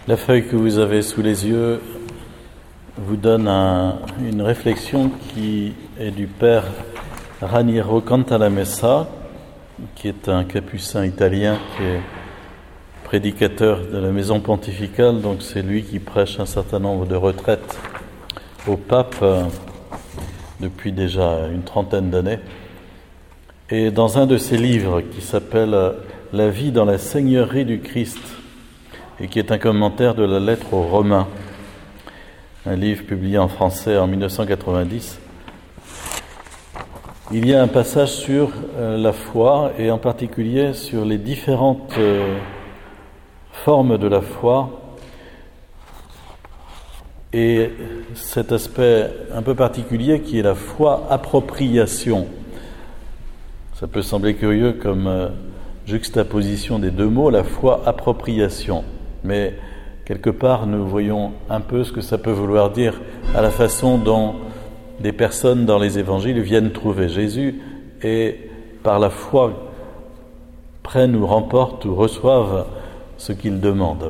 La feuille que vous avez sous les yeux vous donne une réflexion qui est du père Raniero Cantalamessa, qui est un capucin italien qui est prédicateur de la maison pontificale, donc c'est lui qui prêche un certain nombre de retraites au pape depuis déjà une trentaine d'années. Et dans un de ses livres qui s'appelle « La vie dans la Seigneurie du Christ », et qui est un commentaire de la lettre aux Romains, un livre publié en français en 1990, il y a un passage sur la foi, et en particulier sur les différentes formes de la foi, et cet aspect un peu particulier qui est la foi appropriation. Ça peut sembler curieux comme juxtaposition des deux mots, la foi appropriation. Mais quelque part, nous voyons un peu ce que ça peut vouloir dire à la façon dont des personnes dans les évangiles viennent trouver Jésus et par la foi prennent ou remportent ou reçoivent ce qu'ils demandent.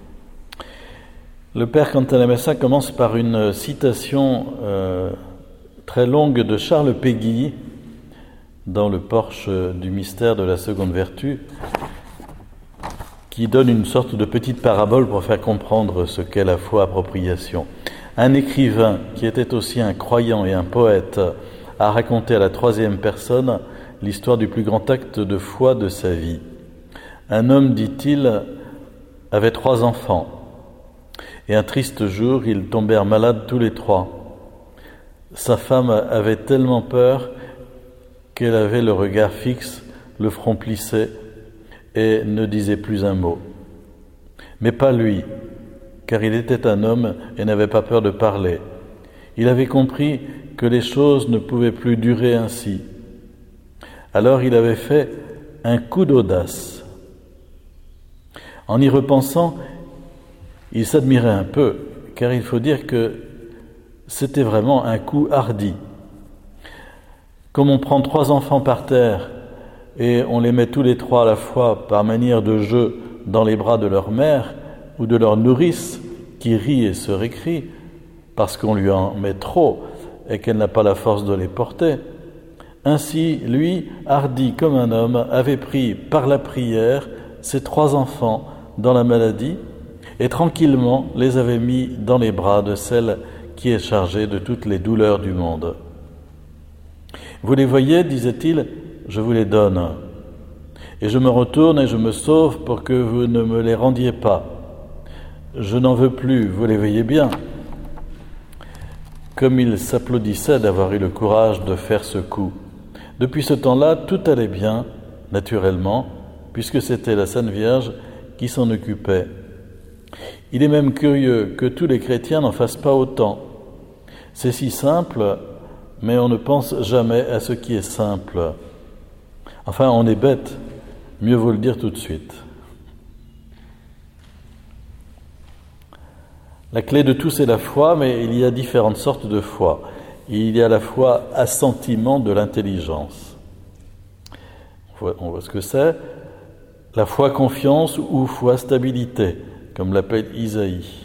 Le père Cantalamessa commence par une citation très longue de Charles Péguy dans le Porche du mystère de la seconde vertu, qui donne une sorte de petite parabole pour faire comprendre ce qu'est la foi appropriation. Un écrivain qui était aussi un croyant et un poète a raconté à la troisième personne l'histoire du plus grand acte de foi de sa vie. Un homme, dit-il, avait 3 enfants, et un triste jour, ils tombèrent malades tous les 3. Sa femme avait tellement peur qu'elle avait le regard fixe, le front plissé, et ne disait plus un mot. Mais pas lui, car il était un homme et n'avait pas peur de parler. Il avait compris que les choses ne pouvaient plus durer ainsi. Alors il avait fait un coup d'audace. En y repensant, il s'admirait un peu, car il faut dire que c'était vraiment un coup hardi. Comme on prend 3 enfants par terre et on les met tous les 3 à la fois par manière de jeu dans les bras de leur mère ou de leur nourrice qui rit et se récrie parce qu'on lui en met trop et qu'elle n'a pas la force de les porter. Ainsi, lui, hardi comme un homme, avait pris par la prière ses 3 enfants dans la maladie et tranquillement les avait mis dans les bras de celle qui est chargée de toutes les douleurs du monde. Vous les voyez, disait-il, je vous les donne. Et je me retourne et je me sauve pour que vous ne me les rendiez pas. Je n'en veux plus, vous les voyez bien. Comme il s'applaudissait d'avoir eu le courage de faire ce coup. Depuis ce temps-là, tout allait bien, naturellement, puisque c'était la Sainte Vierge qui s'en occupait. Il est même curieux que tous les chrétiens n'en fassent pas autant. C'est si simple, mais on ne pense jamais à ce qui est simple. Enfin, on est bête, mieux vaut le dire tout de suite. La clé de tout, c'est la foi, mais il y a différentes sortes de foi. Il y a la foi assentiment de l'intelligence. On voit ce que c'est. La foi confiance ou foi stabilité, comme l'appelle Isaïe.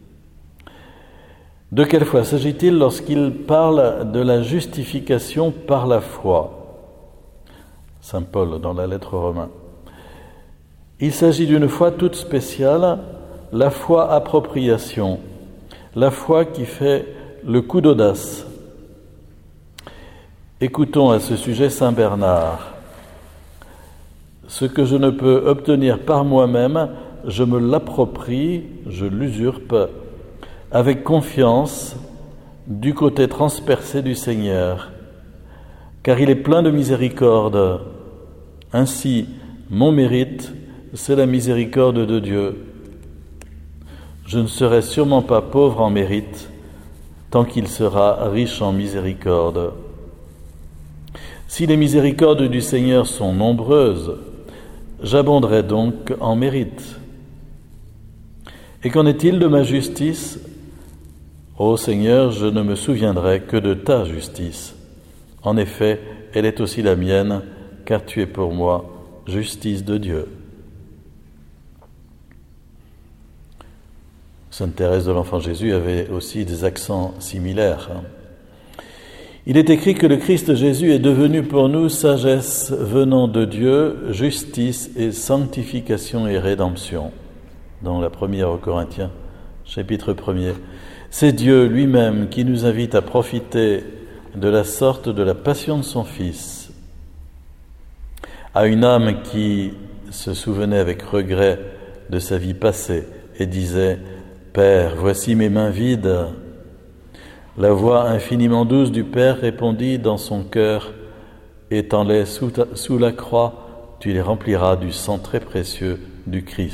De quelle foi s'agit-il lorsqu'il parle de la justification par la foi ? Saint Paul dans la lettre aux Romains. Il s'agit d'une foi toute spéciale, la foi appropriation, la foi qui fait le coup d'audace. Écoutons à ce sujet Saint Bernard. Ce que je ne peux obtenir par moi-même, je me l'approprie, je l'usurpe, avec confiance du côté transpercé du Seigneur, car il est plein de miséricorde. Ainsi, mon mérite, c'est la miséricorde de Dieu. Je ne serai sûrement pas pauvre en mérite, tant qu'il sera riche en miséricorde. Si les miséricordes du Seigneur sont nombreuses, j'abonderai donc en mérite. Et qu'en est-il de ma justice ? Ô Seigneur, je ne me souviendrai que de ta justice. En effet, elle est aussi la mienne, car tu es pour moi justice de Dieu. Sainte Thérèse de l'Enfant Jésus avait aussi des accents similaires. Il est écrit que le Christ Jésus est devenu pour nous sagesse venant de Dieu, justice et sanctification et rédemption. Dans la première aux Corinthiens, chapitre 1er. C'est Dieu lui-même qui nous invite à profiter de la sorte de la passion de son Fils. À une âme qui se souvenait avec regret de sa vie passée et disait « Père, voici mes mains vides », la voix infiniment douce du Père répondit dans son cœur « Étends-les sous la croix, tu les rempliras du sang très précieux du Christ. »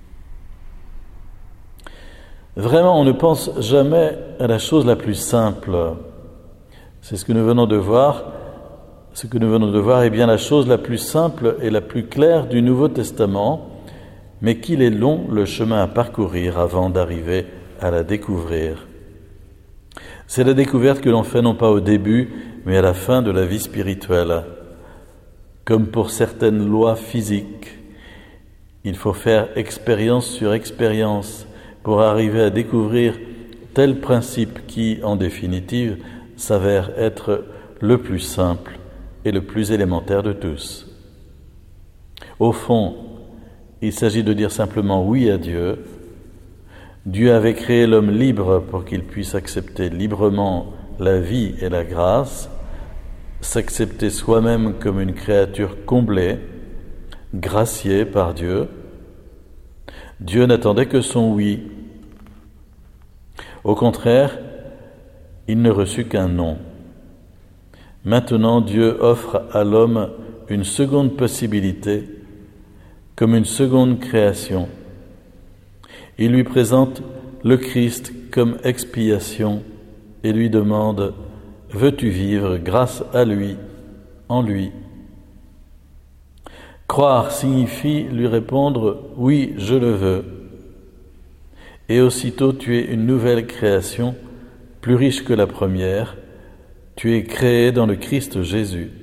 Vraiment, on ne pense jamais à la chose la plus simple. C'est ce que nous venons de voir. Ce que nous venons de voir est bien la chose la plus simple et la plus claire du Nouveau Testament, mais qu'il est long le chemin à parcourir avant d'arriver à la découvrir. C'est la découverte que l'on fait non pas au début, mais à la fin de la vie spirituelle. Comme pour certaines lois physiques, il faut faire expérience sur expérience pour arriver à découvrir tel principe qui, en définitive, s'avère être le plus simple et le plus élémentaire de tous. Au fond, il s'agit de dire simplement oui à Dieu. Dieu avait créé l'homme libre pour qu'il puisse accepter librement la vie et la grâce, s'accepter soi-même comme une créature comblée, graciée par Dieu. Dieu n'attendait que son oui. Au contraire, il ne reçut qu'un non. Maintenant, Dieu offre à l'homme une seconde possibilité, comme une seconde création. Il lui présente le Christ comme expiation et lui demande « Veux-tu vivre grâce à lui, en lui ?» Croire signifie lui répondre « Oui, je le veux ». Et aussitôt tu es une nouvelle création, plus riche que la première, tu es créé dans le Christ Jésus.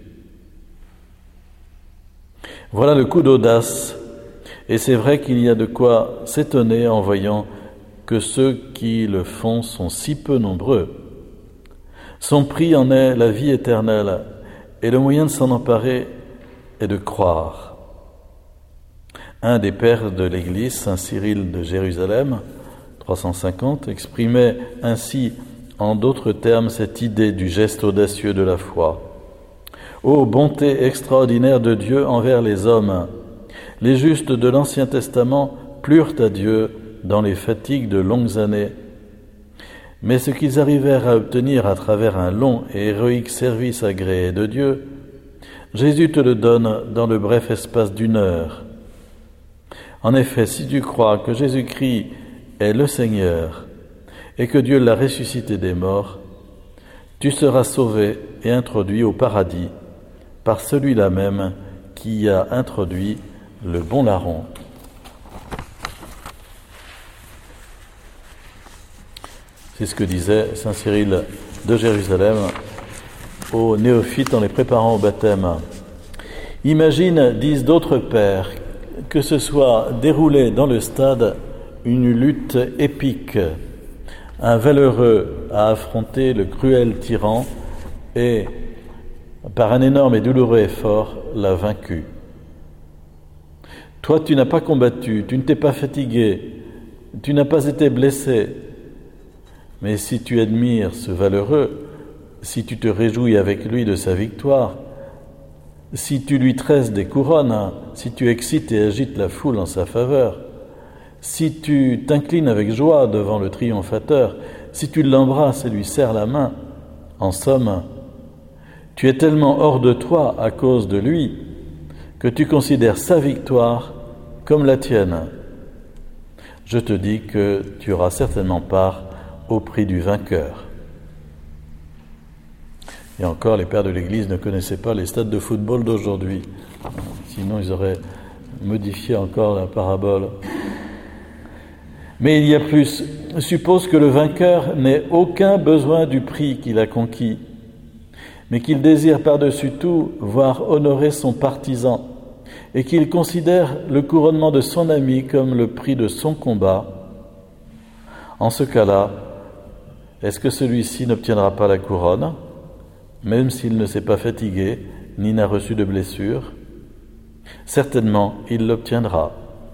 Voilà le coup d'audace, et c'est vrai qu'il y a de quoi s'étonner en voyant que ceux qui le font sont si peu nombreux. Son prix en est la vie éternelle, et le moyen de s'en emparer est de croire. Un des pères de l'Église, Saint Cyril de Jérusalem, 350, exprimait ainsi en d'autres termes cette idée du geste audacieux de la foi. Ô bonté extraordinaire de Dieu envers les hommes! Les justes de l'Ancien Testament plurent à Dieu dans les fatigues de longues années. Mais ce qu'ils arrivèrent à obtenir à travers un long et héroïque service agréé de Dieu, Jésus te le donne dans le bref espace d'une heure. En effet, si tu crois que Jésus-Christ est le Seigneur et que Dieu l'a ressuscité des morts, tu seras sauvé et introduit au paradis par celui-là même qui a introduit le bon larron. C'est ce que disait Saint Cyril de Jérusalem aux néophytes en les préparant au baptême. Imagine, disent d'autres pères, que ce soit déroulé dans le stade une lutte épique. Un valeureux a affronté le cruel tyran et, par un énorme et douloureux effort, l'a vaincu. Toi, tu n'as pas combattu, tu ne t'es pas fatigué, tu n'as pas été blessé. Mais si tu admires ce valeureux, si tu te réjouis avec lui de sa victoire, si tu lui tresses des couronnes, si tu excites et agites la foule en sa faveur, si tu t'inclines avec joie devant le triomphateur, si tu l'embrasses et lui serres la main, en somme, tu es tellement hors de toi à cause de lui que tu considères sa victoire comme la tienne. Je te dis que tu auras certainement part au prix du vainqueur. Et encore, les pères de l'Église ne connaissaient pas les stades de football d'aujourd'hui. Sinon, ils auraient modifié encore la parabole. Mais il y a plus. Suppose que le vainqueur n'ait aucun besoin du prix qu'il a conquis, mais qu'il désire par-dessus tout voir honorer son partisan et qu'il considère le couronnement de son ami comme le prix de son combat. En ce cas-là, est-ce que celui-ci n'obtiendra pas la couronne, même s'il ne s'est pas fatigué, ni n'a reçu de blessure? Certainement, il l'obtiendra.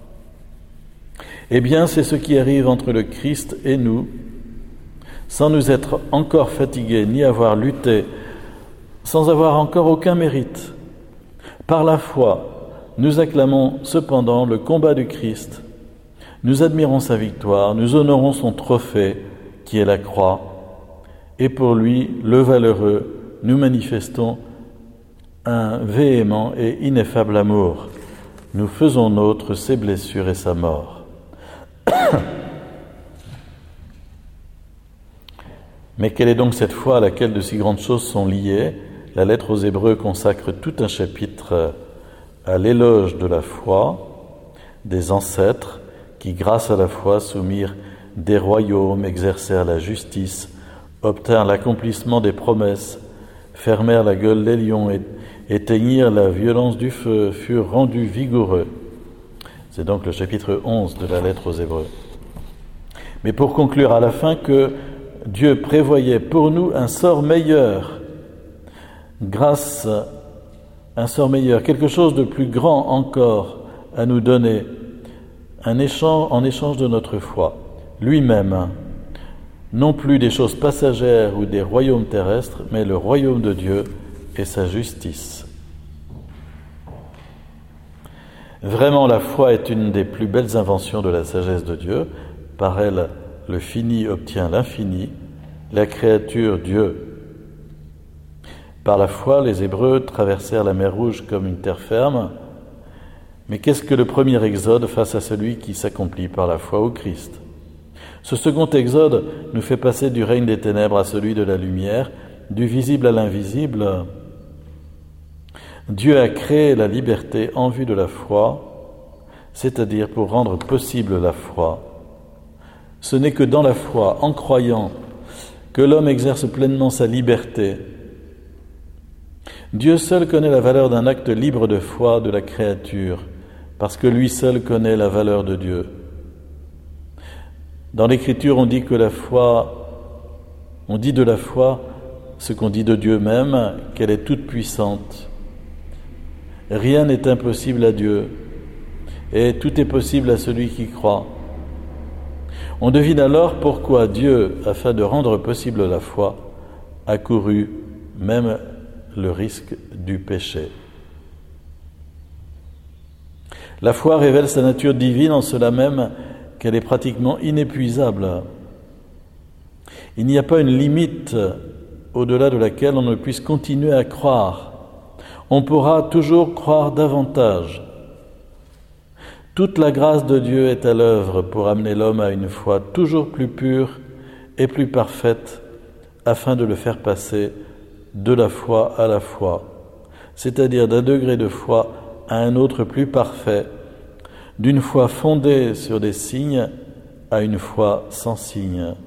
Eh bien, c'est ce qui arrive entre le Christ et nous, sans nous être encore fatigués, ni avoir lutté, sans avoir encore aucun mérite. Par la foi, nous acclamons cependant le combat du Christ, nous admirons sa victoire, nous honorons son trophée, qui est la croix, et pour lui, le valeureux, nous manifestons un véhément et ineffable amour. Nous faisons nôtre ses blessures et sa mort. Mais quelle est donc cette foi à laquelle de si grandes choses sont liées? La lettre aux Hébreux consacre tout un chapitre à l'éloge de la foi, des ancêtres qui, grâce à la foi, soumirent des royaumes, exercèrent la justice, obtinrent l'accomplissement des promesses, fermèrent la gueule des lions et éteignirent la violence du feu, furent rendus vigoureux. C'est donc le chapitre 11 de la lettre aux Hébreux. Mais pour conclure à la fin que Dieu prévoyait pour nous un sort meilleur, un sort meilleur, quelque chose de plus grand encore à nous donner, en échange de notre foi, lui-même, non plus des choses passagères ou des royaumes terrestres, mais le royaume de Dieu et sa justice. Vraiment, la foi est une des plus belles inventions de la sagesse de Dieu. Par elle, le fini obtient l'infini, la créature Dieu. Par la foi, les Hébreux traversèrent la mer Rouge comme une terre ferme. Mais qu'est-ce que le premier exode face à celui qui s'accomplit par la foi au Christ? Ce second exode nous fait passer du règne des ténèbres à celui de la lumière, du visible à l'invisible. Dieu a créé la liberté en vue de la foi, c'est-à-dire pour rendre possible la foi. Ce n'est que dans la foi, en croyant, que l'homme exerce pleinement sa liberté. Dieu seul connaît la valeur d'un acte libre de foi de la créature, parce que lui seul connaît la valeur de Dieu. Dans l'Écriture, on dit de la foi ce qu'on dit de Dieu même, qu'elle est toute puissante. Rien n'est impossible à Dieu, et tout est possible à celui qui croit. On devine alors pourquoi Dieu, afin de rendre possible la foi, a couru même le risque du péché. La foi révèle sa nature divine en cela même qu'elle est pratiquement inépuisable. Il n'y a pas une limite au-delà de laquelle on ne puisse continuer à croire. On pourra toujours croire davantage. Toute la grâce de Dieu est à l'œuvre pour amener l'homme à une foi toujours plus pure et plus parfaite, afin de le faire passer de la foi à la foi, c'est-à-dire d'un degré de foi à un autre plus parfait, d'une foi fondée sur des signes à une foi sans signes.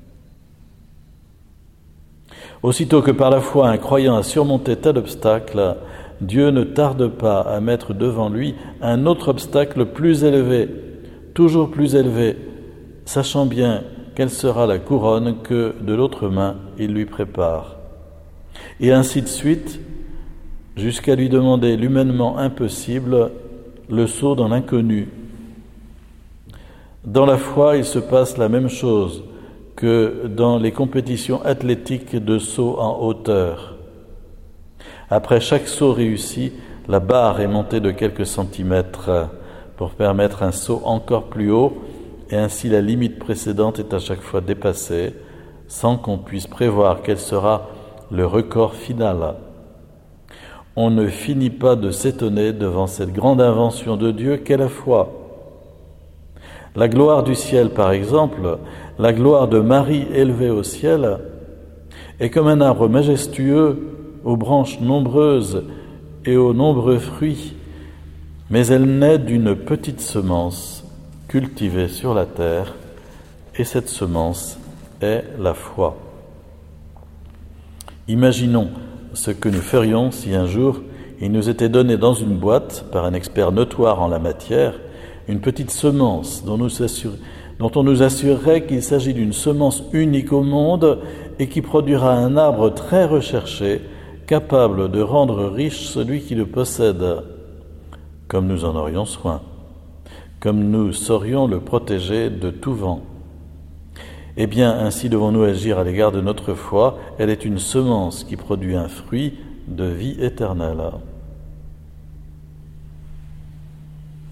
Aussitôt que par la foi un croyant a surmonté tel obstacle, Dieu ne tarde pas à mettre devant lui un autre obstacle plus élevé, toujours plus élevé, sachant bien quelle sera la couronne que, de l'autre main, il lui prépare. Et ainsi de suite, jusqu'à lui demander l'humainement impossible, le saut dans l'inconnu. Dans la foi, il se passe la même chose que dans les compétitions athlétiques de saut en hauteur. Après chaque saut réussi, la barre est montée de quelques centimètres pour permettre un saut encore plus haut, et ainsi la limite précédente est à chaque fois dépassée, sans qu'on puisse prévoir quel sera le record final. On ne finit pas de s'étonner devant cette grande invention de Dieu qu'est la foi. La gloire du ciel, par exemple, la gloire de Marie élevée au ciel, est comme un arbre majestueux aux branches nombreuses et aux nombreux fruits, mais elle naît d'une petite semence cultivée sur la terre, et cette semence est la foi. Imaginons ce que nous ferions si un jour il nous était donné dans une boîte, par un expert notoire en la matière, une petite semence dont nous dont on nous assurerait qu'il s'agit d'une semence unique au monde et qui produira un arbre très recherché, capable de rendre riche celui qui le possède, comme nous en aurions soin, comme nous saurions le protéger de tout vent. Eh bien, ainsi devons-nous agir à l'égard de notre foi. Elle est une semence qui produit un fruit de vie éternelle.